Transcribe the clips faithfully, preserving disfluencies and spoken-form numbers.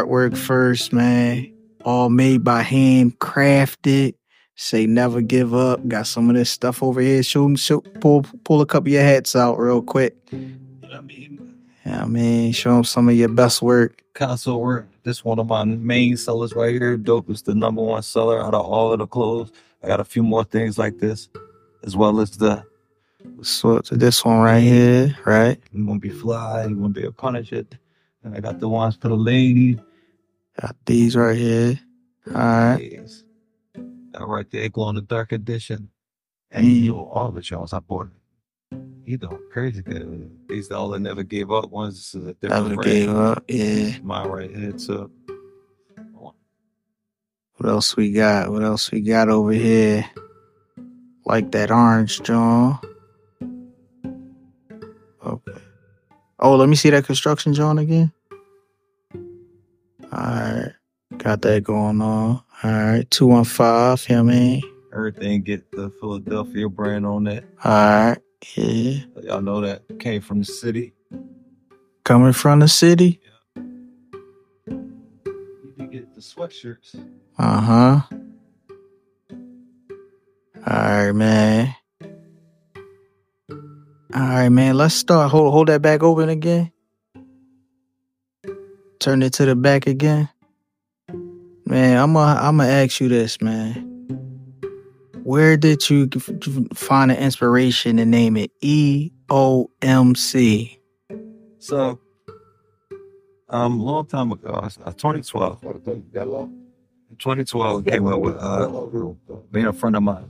artwork first, man. All made by hand, crafted. Say never give up. Got some of this stuff over here. Show 'em, show, pull, pull a couple of your hats out real quick. You know what I mean? Yeah, I mean, show them some of your best work. Console work. This one of my main sellers right here. Dope is the number one seller out of all of the clothes. I got a few more things like this, as well as the. So this one right here, right? You won't be fly. You won't be able to punish it. And I got the ones for the lady. Got these right here. All right. Yes. That right there, glow in the dark edition. And mm. you know, all the Jones I bought. You know, crazy good. These are all that never gave up ones. This is a different Never brand. gave up, yeah. Mine right here too. What else we got? What else we got over here? Like that orange John. Okay. Oh, let me see that construction John again. Alright. Got that going on. Alright. two one five, you know what I mean? Everything get the Philadelphia brand on that. Alright. Yeah. Y'all know that came from the city. Coming from the city? Yeah. You can get the sweatshirts. Uh-huh. Alright, man. Alright, man. Let's start. Hold hold that back open again. Turn it to the back again. Man, I'm gonna I'm gonna ask you this, man. Where did you find the inspiration to name it E O M C? So, um, a long time ago, uh, twenty twelve. twenty twelve came up with uh, being a friend of mine.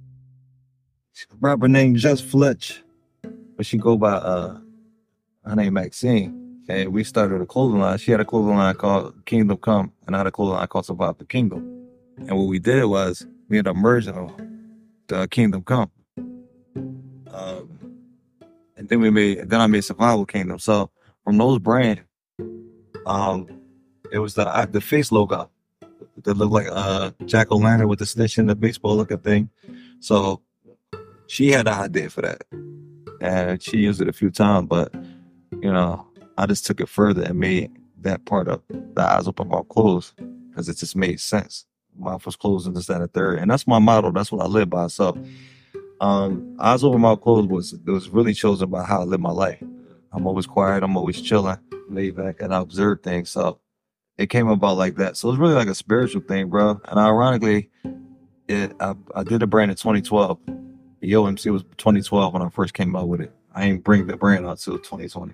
Rapper named Just Fletch, but she go by uh, her name Maxine. And we started a clothing line. She had a clothing line called Kingdom Come, and I had a clothing line called Survive the Kingdom. And what we did was we ended up merging the Kingdom Come. Um, and then we made, then I made Survival Kingdom. So from those brands, um, it was the the face logo that looked like uh, Jack O'Lantern with the snitch and the baseball looking thing. So she had the idea for that, and she used it a few times. But you know, I just took it further and made that part of the eyes open, mouth closed, because it just made sense. Mouth was closed and this, that, and the third. And that's my motto. That's what I live by. So um, eyes open, mouth closed was, it was really chosen by how I live my life. I'm always quiet. I'm always chilling, laid back, and I observe things. So it came about like that. So it's really like a spiritual thing, bro. And ironically, it I, I did a brand in twenty twelve. The E O M C was twenty twelve when I first came out with it. I ain't bring the brand out till twenty twenty.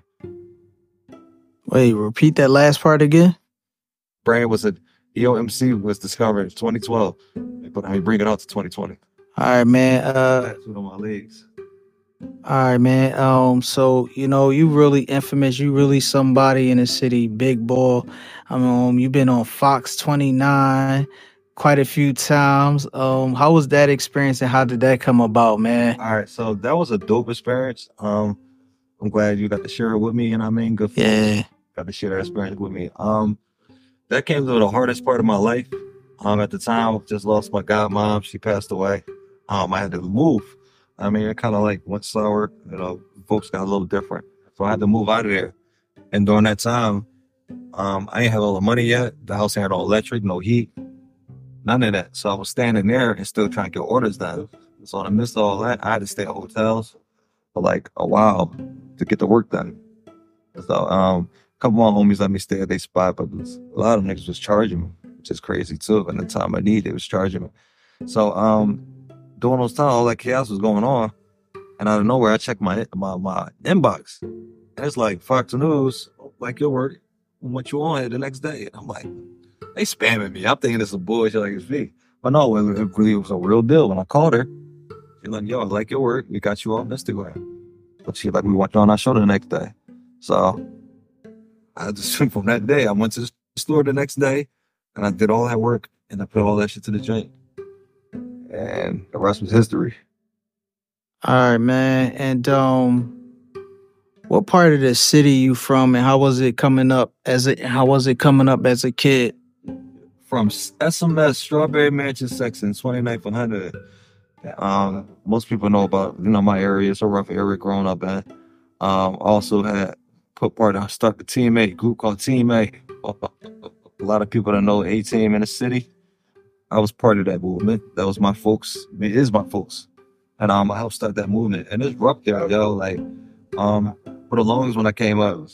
Wait, repeat that last part again? Brand was a E O M C was discovered in twenty twelve, but I bring it out to twenty twenty. All right, man. Uh, That's one of my legs. All right, man. Um, so you know, you really infamous. You really somebody in the city, big boy. I mean, um, you've been on Fox twenty-nine quite a few times. Um, how was that experience, and how did that come about, man? All right, so that was a dope experience. Um, I'm glad you got to share it with me, and I mean, good. Yeah. Got to share that experience with me. Um, that came to the hardest part of my life. Um, at the time, I just lost my godmom. She passed away. Um, I had to move. I mean, it kind of like went sour. You know, folks got a little different. So I had to move out of there. And during that time, um, I ain't have all the money yet. The house ain't had all electric, no heat, none of that. So I was standing there and still trying to get orders done. So in the midst of all that, I had to stay at hotels for like a while to get the work done. So, um, a couple of my homies let me stay at their spot, but a lot of niggas was charging me, which is crazy too. And the time I needed, they was charging me. So, um, during those times, all that chaos was going on, and out of nowhere, I checked my my my inbox, and it's like Fox News, like your work, what you on here the next day. And I'm like, they spamming me. I'm thinking it's some bullshit like it's fake, but no, it, it really was a real deal. When I called her, she's like, yo, I like your work. We got you on Instagram. But she like, we went on our show the next day. So I just from that day, I went to the store the next day, and I did all that work, and I put all that shit to the joint. And the rest was history. All right, man. And um, what part of the city you from, and how was it coming up as a how was it coming up as a kid? From S M S, Strawberry Mansion Section, twenty-ninth one hundred. Um, most people know about, you know, my area. It's a rough area growing up in. Um, also had put part of start the Team A group called Team A. a lot of people that know A-Team in the city, I was part of that movement. That was my folks. It is my folks. And um, I helped start that movement. And it's rough there, yo. Like, um, for the longest when I came up,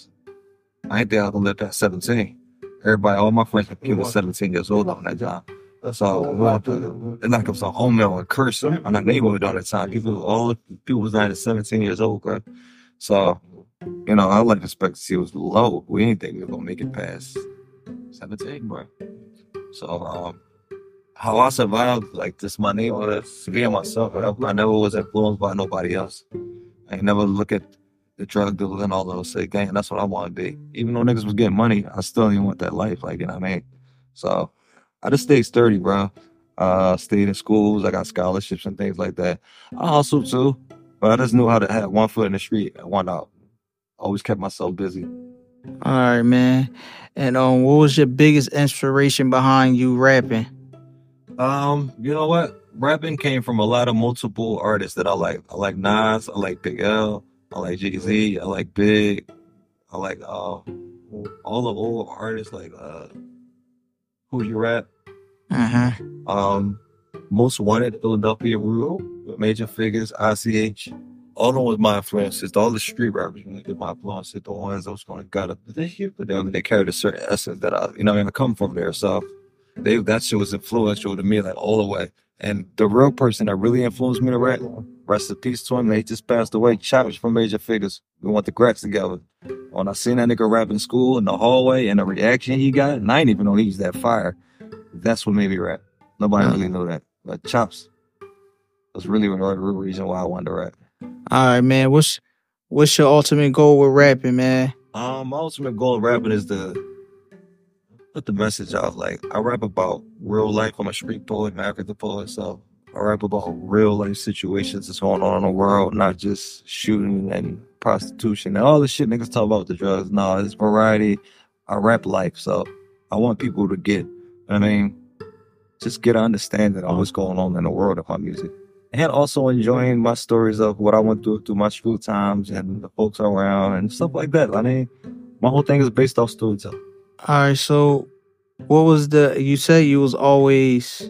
I ain't think I could live past seventeen. Everybody, all my friends were people seventeen years old on that job. So we went through, it's like it was a home meal and curse on our neighborhood all the time. People, all the people was nine to seventeen years old, bro. So, you know, our life expectancy was low. We didn't think we were gonna make it past seventeen, bro. So, um, how I survived like this, my neighborhood, being myself. I, I never was influenced by nobody else. I ain't never look at the drug dealers and all those. Say, gang, that's what I want to be. Even though niggas was getting money, I still didn't want that life. Like, you know what I mean? So I just stayed sturdy, bro. Uh, stayed in schools. I got scholarships and things like that. I hustled too, but I just knew how to have one foot in the street and one out. Always kept myself busy. All right, man. And um, what was your biggest inspiration behind you rapping? Um, you know what? Rapping came from a lot of multiple artists that I like. I like Nas, I like Big L, I like Jay-Z, I like Big, I like uh, all the old artists like uh, Who You Rap, Uh-huh. um, Most Wanted, Philadelphia Rule, Major Figures, I C H. All of them was my influences. All the street rappers were my influences. The ones that was going to gut up. But they, they carried a certain essence that I, you know, I come from there. So they that shit was influential to me like all the way. And the real person that really influenced me to rap, rest in peace to him, they just passed away. Chops from Major Figures. We went to Grats together. When I seen that nigga rap in school in the hallway and the reaction he got, and I didn't even know he was that fire. That's what made me rap. Nobody really knew that. But Chops was really the real reason why I wanted to rap. All right, man. What's what's your ultimate goal with rapping, man? Um, my ultimate goal of rapping is to put the message out. Like, I rap about real life. I'm a street poet, American the poet, so I rap about real life situations that's going on in the world, not just shooting and prostitution and all the shit niggas talk about with the drugs. No, it's variety. I rap life, so I want people to get, I mean, just get an understanding of what's going on in the world of my music. And also enjoying my stories of what I went through through my school times and the folks around and stuff like that. I mean, my whole thing is based off storytelling. All right, so what was the? You said you was always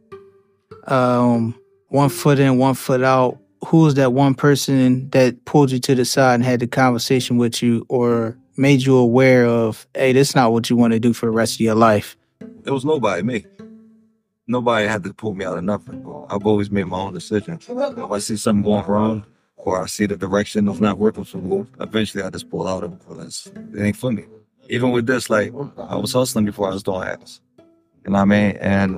um one foot in, one foot out. Who was that one person that pulled you to the side and had the conversation with you, or made you aware of, hey, this is not what you want to do for the rest of your life? It was nobody, me. Nobody had to pull me out of nothing. I've always made my own decisions. If I see something going wrong, or I see the direction of not working for me, eventually I just pull out of it because it ain't for me. Even with this, like, I was hustling before I was doing hacks. You know what I mean? And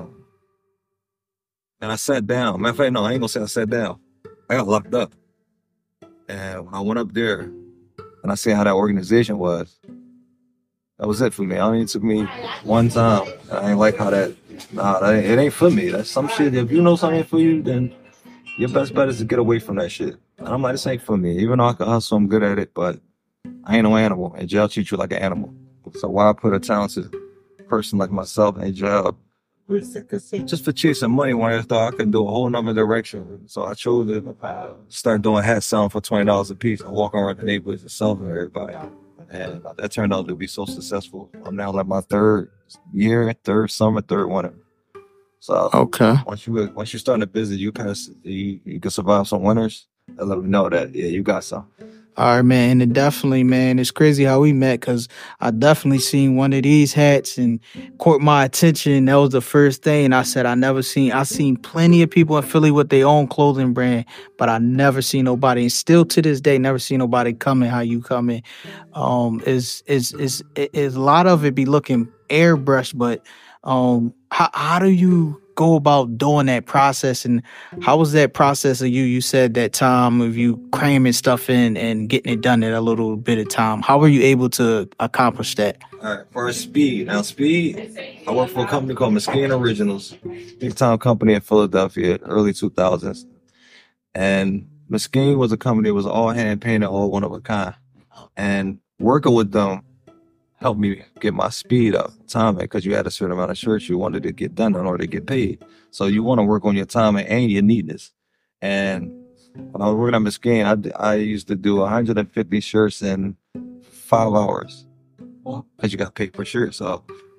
and I sat down. Matter of fact, no, I ain't gonna say I sat down. I got locked up. And when I went up there and I seen how that organization was, that was it for me. I only took me one time. I ain't like how that, nah, that ain't, it ain't for me. That's some shit. If you know something ain't for you, then your best bet is to get away from that shit. And I'm like, this ain't for me. Even though I can hustle, I'm good at it, but I ain't no animal. And jail treats you like an animal. So why put a talented person like myself in jail just for chasing money when I thought I could do a whole nother direction? So I chose to start doing hats selling for twenty dollars a piece and walking around the neighborhoods and selling to everybody. And that turned out to be so successful. I'm now like my third year, third summer, third winter. So Okay. once you once you start a business, you kind of you, you can survive some winters. And let me know that yeah, you got some. All right, man. And it definitely, man, it's crazy how we met, because I definitely seen one of these hats and caught my attention. That was the first thing. And I said, I never seen, I seen plenty of people in Philly with their own clothing brand, but I never seen nobody, and still to this day, never seen nobody coming how you coming. Um, is, is, is, is a lot of it be looking airbrushed, but um, how, how do you go about doing that process, and how was that process of you? You said that time of you cramming stuff in and getting it done in a little bit of time. How were you able to accomplish that? All right, first Speed. Now Speed, I work for a company called Mesquite Originals, big time company in Philadelphia, early two thousands. And Mesquite was a company that was all hand painted, all one of a kind. And working with them helped me get my speed up, timing, because you had a certain amount of shirts you wanted to get done in order to get paid. So you want to work on your timing and your neatness. And when I was working at Mesquite, I, I used to do one hundred fifty shirts in five hours because you got paid per shirt. So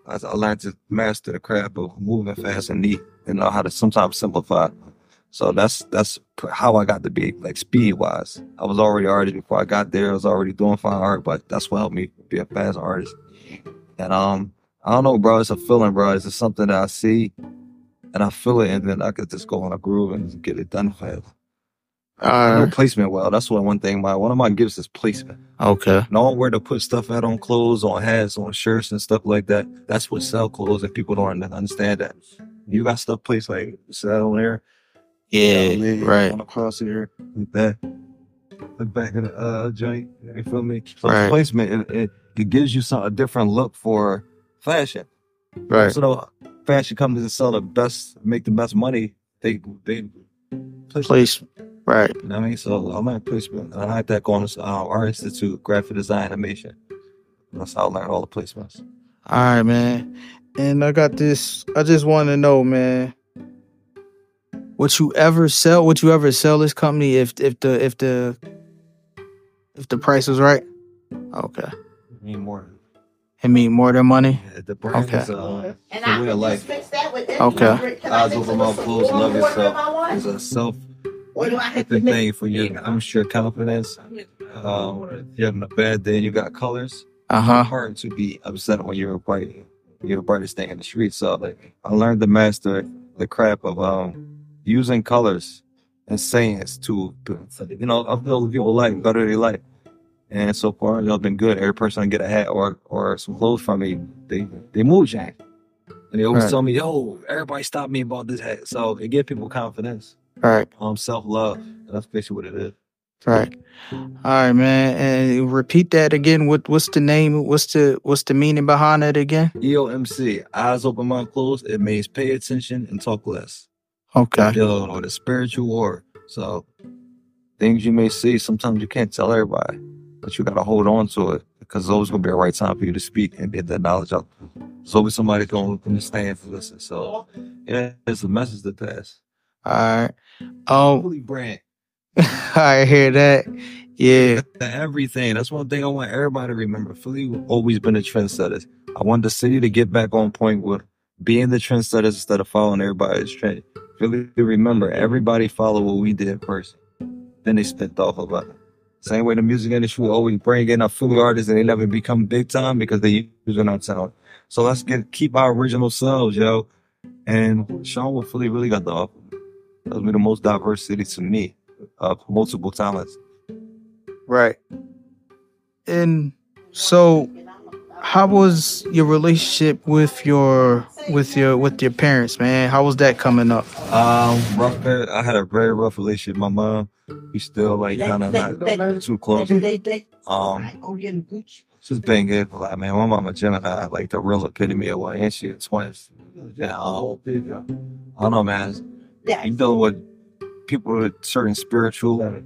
I, I learned to master the craft of moving fast and neat, and know how to sometimes simplify. So that's that's pr- how I got to be like speed wise. I was already an artist before I got there. I was already doing fine art, but that's what helped me be a fast artist. And um, I don't know, bro. It's a feeling, bro. It's just something that I see and I feel it, and then I could just go on a groove and just get it done fast. I know Uh, placement well. That's what one thing. My one of my gifts is placement. okay. Knowing where to put stuff at on clothes, on hats, on shirts, and stuff like that. That's what sell clothes, and people don't understand that. You got stuff placed like sell there, Yeah, yeah, leg right, on across here, like that. The back of the uh, joint. You feel me? So it's right, placement. It, it, it gives you some a different look for fashion. right. So the fashion companies that sell the best, make the best money, they they push. Place, right. You know what I mean? So I learned placement. I like that going to uh, our institute, graphic design animation. That's how I learned all the placements. All right, man. And I got this. I just want to know, man. Would you ever sell? Would you ever sell this company if if the if the if the price was right? Okay. Need more. It mean more than money. Yeah, the brand Okay. is uh, And the I way of could life. just mix that with this. Okay. Can I Eyes mix over it my with some clothes, warm love water in yourself. my water? It's a self Or do I have to thing mix? for you. I'm sure confidence. Um, if you're having a bad day and you got colors. Uh It's huh. hard to be upset when you're bright. You're the brightest thing in the street. So like, I learned to master the craft of um using colors and sayings to you know upbuild people life, better their life. And so far, you know, been good. Every person I get a hat or or some clothes from me, they they mood jack. And they always Right. tell me, yo, everybody stop me about this hat. So it gives people confidence, Right. um, self love. That's basically what it is. Right. All right, man. And repeat that again. What what's the name? What's the what's the meaning behind it again? E O M C, eyes open, mouth closed. It means pay attention and talk less. Okay. Dealing with a spiritual war. So things you may see, sometimes you can't tell everybody, but you gotta hold on to it because there's always gonna be a right time for you to speak and get that knowledge out. There's always somebody gonna understand to listen. So yeah, it's a message to pass. All right. Um. Holy brand. I hear that. Yeah. Everything. That's one thing I want everybody to remember. Philly always been a trendsetter. I want the city to get back on point with being the trendsetters instead of following everybody's trend. Philly, remember, everybody follow what we did first. Then they spent off about it. Same way the music industry will always bring in our Philly artists and they never become big time because they using our talent. So let's get keep our original selves, yo. And show what Philly really got to offer. That'll be the most diverse city to me of multiple talents. Right. And so, how was your relationship with your with your with your parents, man? How was that coming up? Um, rough. I had a very rough relationship with my mom. We still like kind of not too close. Um, she's been good for like, man. My mama Gemini, like the real epitome of what, and she is twins. Yeah, um, I don't know, man. You dealing with people with certain spiritual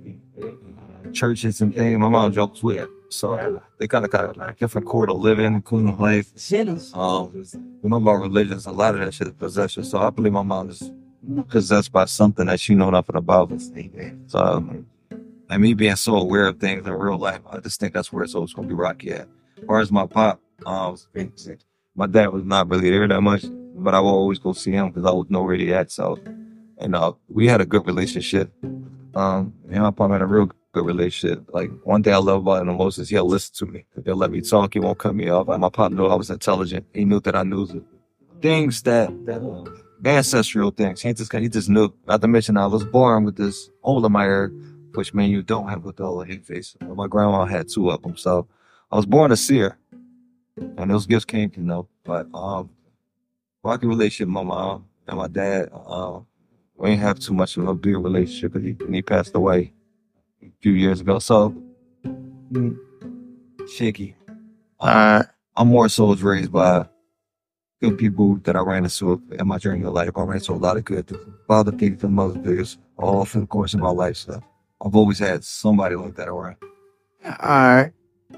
churches and things. My mom jokes with, so they kind of got a different core to live in, including life. Um, my mom religious, a lot of that shit is possession. So I believe my mom is possessed by something that she know nothing about. So, um, and me being so aware of things in real life, I just think that's where it's always gonna be rocky at. As far as my pop, um, my dad was not really there that much, but I will always go see him because I would know where he at. So, and uh, we had a good relationship. Um, me and my pop had a real good relationship. Like one thing I love about him the most is he'll listen to me. He'll let me talk. He won't cut me off. Like my pop knew I was intelligent. He knew that I knew things that, that uh, ancestral things. He just he just knew. Not to mention I was born with this hole in my hair, which man you don't have with the hole in your face. But my grandma had two of them, so I was born a seer, and those gifts came to know. But um, rocky relationship with my mom and my dad. Um, we didn't have too much of a big relationship because he, when he passed away a few years ago. So mm, shaky. All right. I'm more so was raised by good people that I ran into in my journey of life. I ran into a lot of good father figures and mother figures all through the course of my life. So I've always had somebody like that around. All right.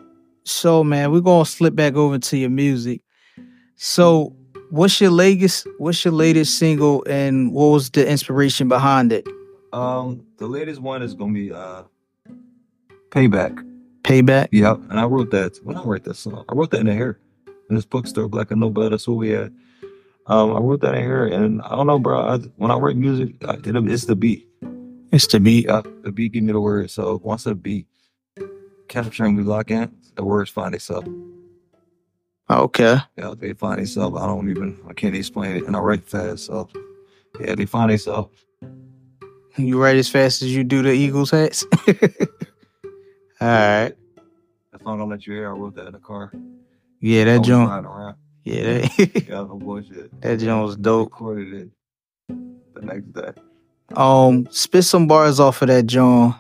So, man, we're gonna slip back over to your music. So, what's your latest? What's your latest single, and what was the inspiration behind it? Um, the latest one is gonna be uh, Payback. Payback. Yep, and I wrote that when I wrote that song. I wrote that in the hair. in this bookstore, Black and Nobel. That's who we at. Um, I wrote that in here, and I don't know, bro. I, when I write music, I, it, it's the beat. It's the beat. Yeah, the beat give me the words. So once the beat capturing we lock in, the words find itself. Okay. Yeah, they find itself. I don't even, I can't explain it, and I write fast. So yeah, they find itself. You write as fast as you do the Eagles hats? All right. That song I'll let you hear, I wrote that in the car. Yeah, I that was joint. riding around. Yeah, that, Yeah, no bullshit. that joint was dope. Recorded it the next day. Um, spit some bars off of that joint.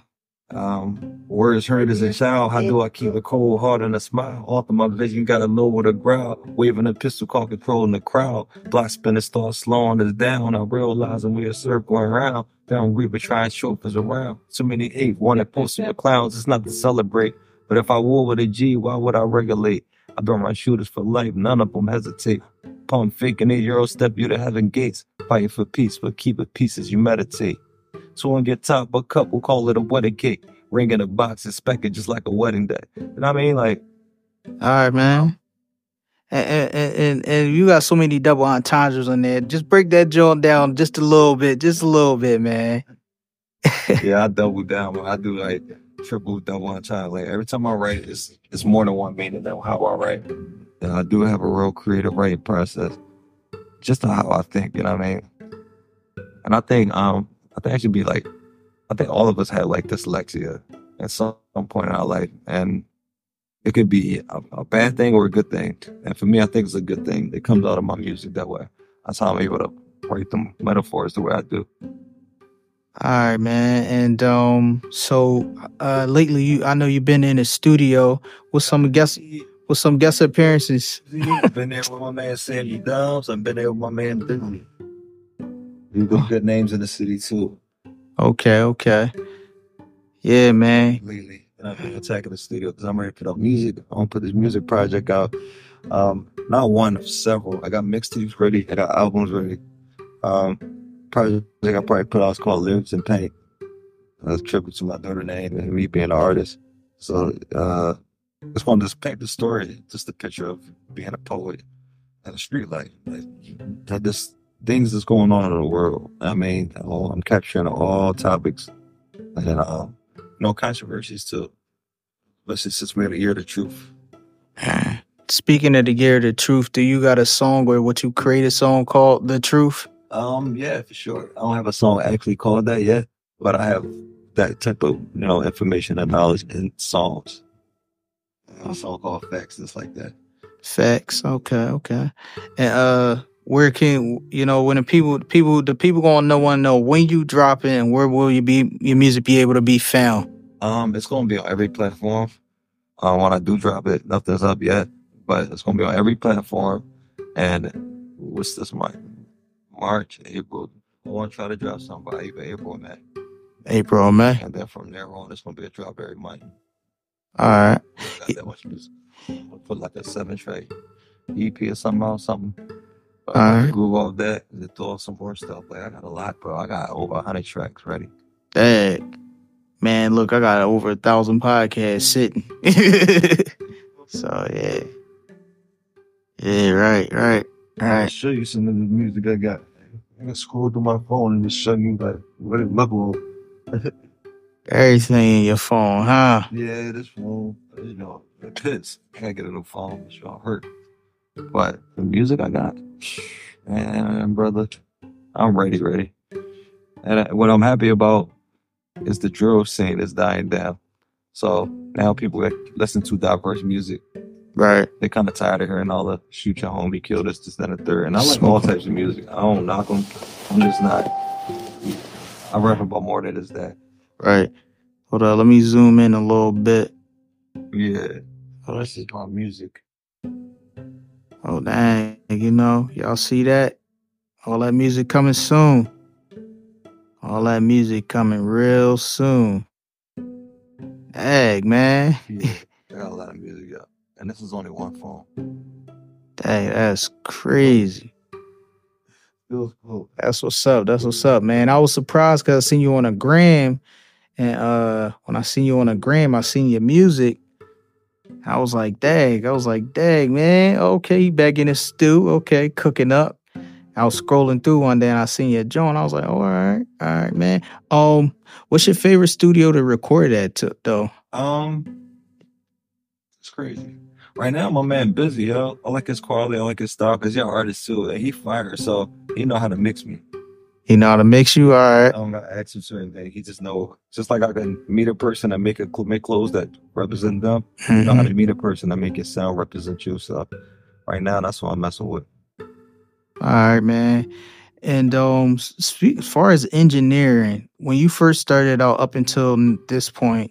Um, words heard as a child. How do I keep a cold heart and a smile? Off of my vision, got a lower the ground. Waving a pistol, call controlling the crowd. Block spinning, start slowing us down. I realizing we are circling around. Down Reaper trying to show us around. Too many hate, wanted posting the clowns. It's not to celebrate. But if I war with a G, why would I regulate? I've been around shooters for life, none of them hesitate. Pump faking eight euro step you to heaven gates. Fighting for peace, but keep it peace as you meditate. So on your top, but couple call it a wedding cake. Ring in a box, inspect it just like a wedding day. You know what I mean? Like, all right, man. And, and and and you got so many double entendres on there. Just break that joint down just a little bit, just a little bit, man. yeah, I double down. Man. I do like triple, double entendre. Like every time I write, it's it's more than one meaning than how I write. And I do have a real creative writing process, just how I think. You know what I mean? And I think um. I think I should be like, I think all of us have like dyslexia at some point in our life. And it could be a, a bad thing or a good thing. And for me, I think it's a good thing. It comes out of my music that way. That's how I'm able to write them metaphors the way I do. All right, man. And um, so uh, lately, you I know you've been in the studio with some guest with some guest appearances. I've been there with my man Sandy Downs. I've been there with my man Disney. You got good names in the city too. Okay, okay. Yeah, man. Lately, and I've been attacking the studio because I'm ready to put out music. I want to put this music project out. Um, not one of several. I got mixtapes ready. I got albums ready. Um, project I probably put out is called Lyrics and Paint. That's a tribute to my daughter's name and me being an artist. So uh, I just wanted to paint the story, just a picture of being a poet and a street life. Like, that this things that's going on in the world. I mean, I'm capturing all topics and uh, no controversies too. But it's just really hear the truth. Speaking of the year of the truth, do you got a song or what you create a song called The Truth? Um, yeah, for sure. I don't have a song actually called that yet, but I have that type of, you know, information and knowledge in songs. A song called Facts, just like that. Facts, okay, okay. And uh where can you know when the people people the people gonna know wanna know when you drop it and where will you be your music be able to be found? Um, it's gonna be on every platform. Um, when I do drop it, nothing's up yet, but it's gonna be on every platform. And what's this month? March, April. I want to try to drop something by either April or May. April or May. And then from there on, it's gonna be a drop every month. All right. Got that much music. I'll put like a seven track E P or something or something. But I Alright. grew off that and throw some more stuff. Like I got a lot, bro. I got over a hundred tracks ready. Dang. Man, look, I got over a thousand podcasts sitting. So yeah. Yeah, right, right, I'll right. show you some of the music I got. I can scroll through my phone and just show you like what it look like. Everything in your phone, huh? Yeah, this phone, you know, it pits. I gotta get a new phone. It's gonna hurt. But the music I got, man, brother, I'm ready, ready. And I- what I'm happy about is the drill scene is dying down. So now people that listen to diverse music, Right. they're kind of tired of hearing all the shoot your homie, kill this, this, that, and the third. And I like all types of music. I don't knock them. I'm just not. I rap about more than just that. Right. Hold on, let me zoom in a little bit. Yeah. Oh, this is my music. Oh dang, you know, y'all see that? All that music coming soon. All that music coming real soon. Dang, man. Yeah. I got a lot of music up. And this is only one phone. Dang, that's crazy. Feels cool. That's what's up. That's what's up, man. I was surprised because I seen you on a gram. And uh when I seen you on a gram, I seen your music. I was like, dang. I was like, dang, man. Okay, he back in his stew. Okay, cooking up. I was scrolling through one day and I seen your joint. I was like, oh, all right, all right, man. Um, what's your favorite studio to record at, to, though? Um, it's crazy. Right now, my man busy, yo. I like his quality, I like his style, cause you're an artist too, and he fire, so he know how to mix me. He know how to mix you, all I right. don't gotta ask him certain things. He just know, just like I can meet a person and make a make clothes that represent them. You know how to Mhm. meet a person and make it sound represent you. So right now, that's what I'm messing with. All right, man. And um, s- speak, as far as engineering, when you first started out up until n- this point,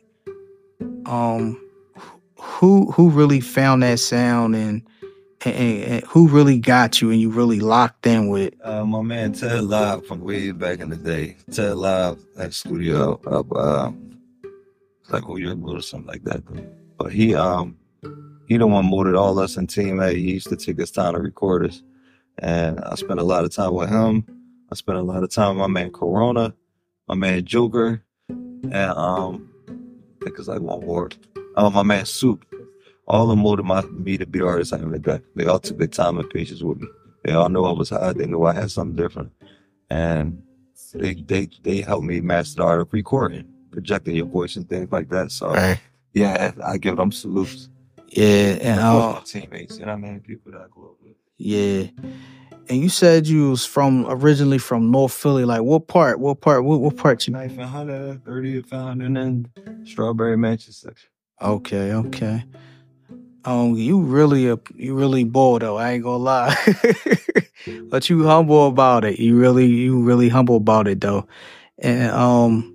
um, who who really found that sound and, and, and who really got you and you really locked in with? Uh, my man Ted Live from way back in the day. Ted Live at studio up, uh, like who you're or something like that. But he um he the one molded all us in Team A. He used to take his time to record us, and I spent a lot of time with him. I spent a lot of time with my man Corona, my man Joker, and um I think it's like one more. Oh, my man Soup. All of them molded my me to be the artist I am today. They all took their time and patience with me. They all knew I was hot. They knew I had something different, and they they they helped me master the art of recording, projecting your voice and things like that. So Right. yeah, I give them salutes. Yeah, and Of course, uh, my teammates. You know what I mean? People that I grew up with. yeah. And you said you was from originally from North Philly. Like what part? What part? What, what part you? Knife and Hunter, thirtieth and then Strawberry Mansion section. Okay, okay. Um, you really a you really bold though. I ain't gonna lie, but you humble about it. You really you really humble about it though. And um,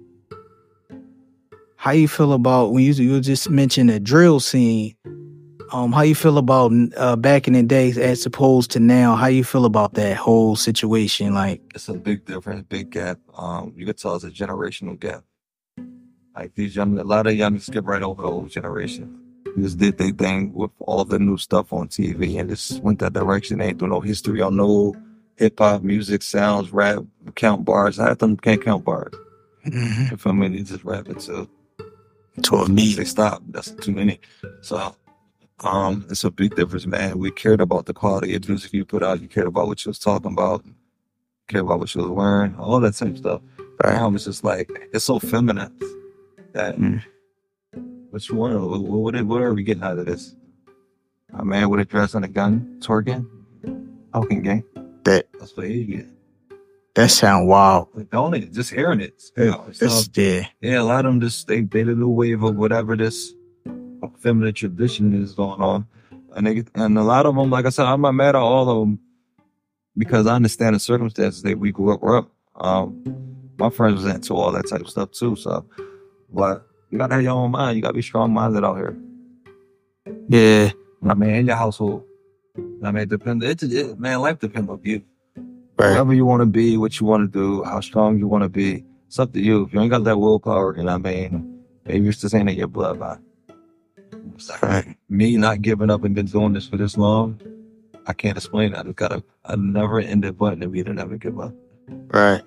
how you feel about when you you just mentioned the drill scene? Um, how you feel about uh back in the days as opposed to now? How you feel about that whole situation? Like, It's a big difference, big gap. Um, you could tell it's a generational gap. Like these young, a lot of young skip right over the old generation. They just did their thing with all the new stuff on T V and just went that direction. They ain't do no history on no hip hop, music, sounds, rap, count bars. Half them can't count bars. mhm, If I mean, they just rapping to to a They meet. stop. That's too many. So um, it's a big difference, man. We cared about the quality of music you put out. You cared about what you was talking about. Cared about what you was wearing. All that same stuff. Now it's just like it's so feminine that Mm. what you want? What, what, what are we getting out of this? A man with a dress and a gun twerking, talking game. That That's what you get. that sound wild. Like, don't it? Just hearing it. It- Yeah, so, It's yeah. yeah, a lot of them just they they did a wave of whatever this feminine tradition is going on, and they and a lot of them, like I said, I'm not mad at all of them because I understand the circumstances that we grew up. Up. Um, my friends was into all that type of stuff too. So, but you gotta have your own mind. You gotta be strong minded out here. Yeah. I mean, in your household. I mean, it depends. It's it, man, life depends on you. Right. Whatever you want to be, what you want to do, how strong you want to be, it's up to you. If you ain't got that willpower, you know what I mean, maybe it's just ain't in your bloodline. It's like, Right. me not giving up and been doing this for this long, I can't explain that. I've got a, a never ended button to me to never give up. Right.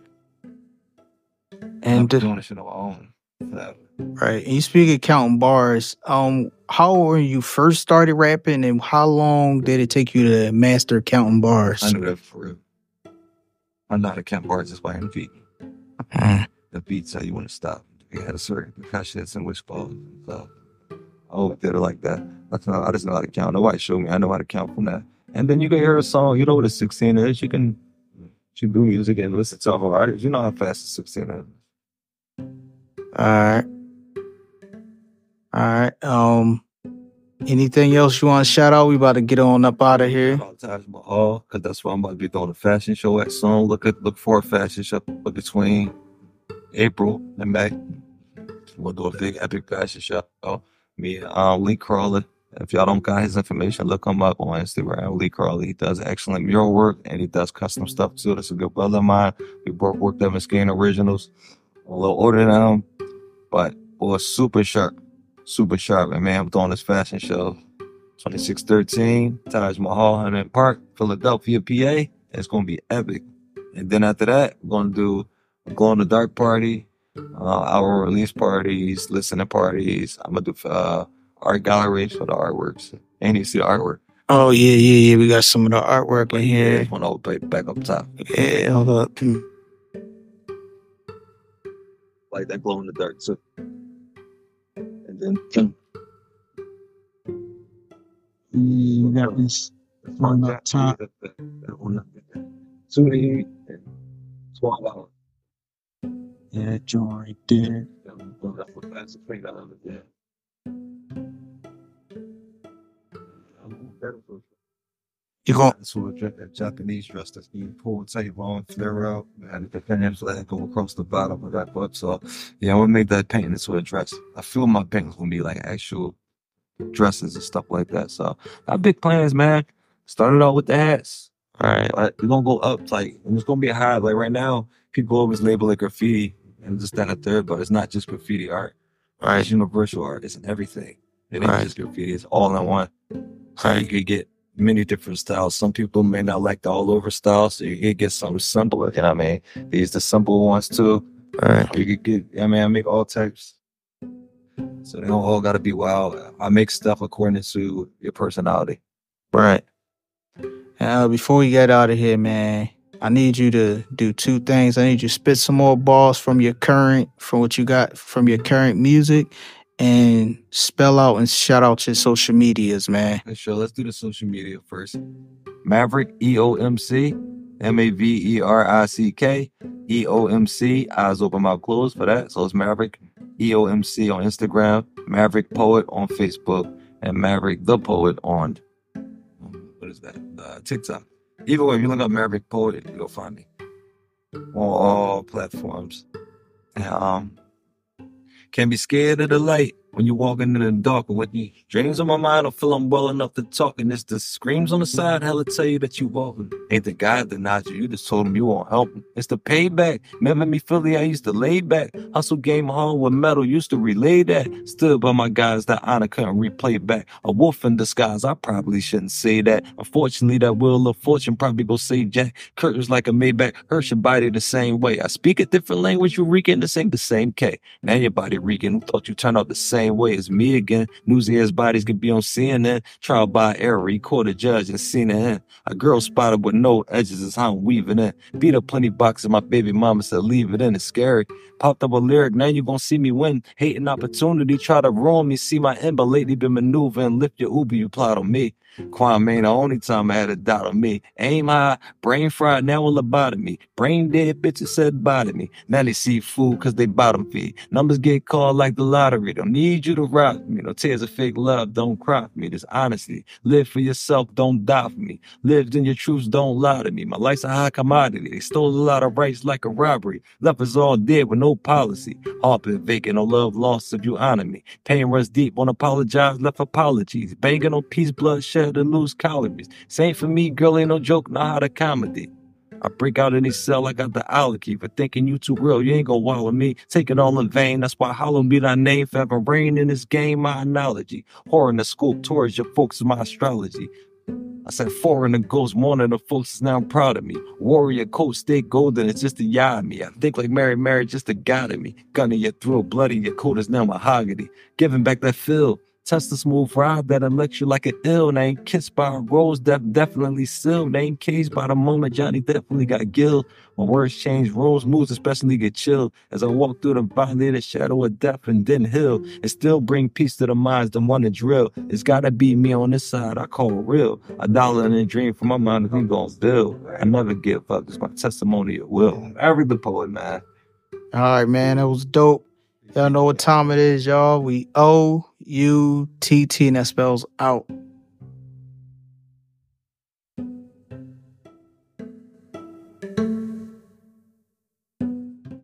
And And uh, doing this shit on my own. Forever. right. And you speak of counting bars. Um, how when you first started rapping, and how long did it take you to master counting bars? I knew that for real. I'm not a count bars just playing the beat. Mm. The beats how you want to stop. You had a certain percussions and wishbones and stuff. I always did it like that. That's not, I just know how to count. Nobody showed me. I know how to count from that. And then you can hear a song. You know what a sixteen is. You can you do music and listen to other artists. You know how fast a sixteen is. All right. All right. Um, anything else you want to shout out? We about to get on up out of here. Shout out Taj Mahal, because that's where I'm about to be doing a fashion show at soon. Look at look for a fashion show between April and May. We'll do a big epic fashion show. Oh, me and um, Lee Crawley. If y'all don't got his information, look him up on Instagram. Lee Crawley. He does excellent mural work and he does custom stuff too. That's a good brother of mine. We both worked up in Skin Originals. A little older than him, but was super sharp. Super sharp. And man, I'm doing this fashion show. twenty-six thirteen, Taj Mahal, Huntington Park, Philadelphia, P A. It's going to be epic. And then after that, we're going to do a Glow in the Dark party, uh, our release parties, listening parties. I'm going to do uh, art galleries for the artworks. And you see the artwork. Oh yeah, yeah, yeah. We got some of the artwork in here. One old plate back up top. Yeah, hold up. Like that glow in the dark too. And then you got this on the top. Sunni and twelve dollars. Yeah, joint right there. You going? So a Japanese dress that's being pulled tight, long flare out, and the pants that go across the bottom of that butt. So yeah, I'm gonna make that painting into a dress. I feel my paintings gonna be like actual dresses and stuff like that. So I have big plans, man. Started out with the hats. All right, like, we're gonna go up, like, and it's gonna be high. Like right now, people always label it graffiti and just that and a third, but it's not just graffiti art. Right, it's universal art. It's in everything. It ain't right. just graffiti. It's all in one. So right. You could get many different styles. Some people may not like the all over style, so you could get something simpler. You know what I mean? These the simple ones too. All right, you could get. I mean, I make all types. So they don't all gotta be wild. I make stuff according to your personality. Right. Uh, before we get out of here, man, I need you to do two things. I need you to spit some more balls from your current, from what you got from your current music, and spell out and shout out your social medias, man. Sure, let's do the social media first. Maverick, E O M C, M A V E R I C K, E O M C, eyes open, mouth closed for that. So it's Maverick, E O M C on Instagram, Maverick Poet on Facebook, and Maverick the Poet on, what is that, uh, TikTok. Either way, if you look up Maverick Poet, you'll find me on all platforms. And, um, can't be scared of the light when you're walking in the dark. And with the dreams on my mind, I feel I'm well enough to talk. And it's the screams on the side, hella tell you that you walking. Ain't the guy that denied you, you just told him you won't help him. It's the payback. Remember me, Philly, I used to lay back. Hustle game hard with metal, used to relay that. Stood by my guys that honor couldn't replay back. A wolf in disguise, I probably shouldn't say that. Unfortunately, that wheel of fortune probably go save Jack. Curtains like a Maybach, hurt your body the same way. I speak a different language, you reeking, this ain't the same K. Now your body reeking, thought you turned out the same way as me again. Newsy ass bodies can be on C N N. Trial by error, record a judge and seen it in. A girl spotted with no edges is how I'm weaving in. Beat up plenty boxes, my baby mama said leave it in, it's scary. Popped up a lyric, now you gon' see me win. Hating opportunity, try to ruin me, see my end, but lately been maneuvering. Lift your Uber, you plot on me. Kwame ain't the only time I had a doubt on me. Aim high, brain fried, now a lobotomy. Brain dead bitches said bye to me. Now they see food cause they bottom feed. Numbers get called like the lottery. Don't need you to rock me. No tears of fake love, don't cry for me. This honesty. Live for yourself, don't die for me. Lived in your truths, don't lie to me. My life's a high commodity. They stole a lot of rights like a robbery. Left us all dead with no policy. Heart been vacant, no love lost if you honor me. Pain runs deep, won't apologize, left apologies. Banging on peace, bloodshed to lose calories. Same for me, girl, ain't no joke, not how to comedy. I break out in these cell, I got the allergy for thinking you too real, you ain't gonna wallow me. Take it all in vain, that's why hollow be thy name. Forever reign in this game, my analogy. Horror in the scope towards your folks is my astrology. I said foreign and ghost, morning the folks is now proud of me. Warrior coat, stay golden, it's just to yard me. I think like Mary Mary just to guide me. Gun in your throat, bloody, your coat is now mahogany. Giving back that feel. Test the smooth ride that elects you like an ill. They ain't kissed by a rose, def definitely still. They ain't caged by the moment Johnny definitely got gilled. When words change, roles, moods especially get chilled. As I walk through the violated shadow of death and then heal. And still bring peace to the minds that want to drill. It's gotta be me on this side, I call real. A dollar in a dream for my mind if we gon' build. I never give up, it's my testimony of will. Maverick the Poet, man. All right, man, that was dope. Y'all know what time it is, y'all. We O U T T, and that spells out.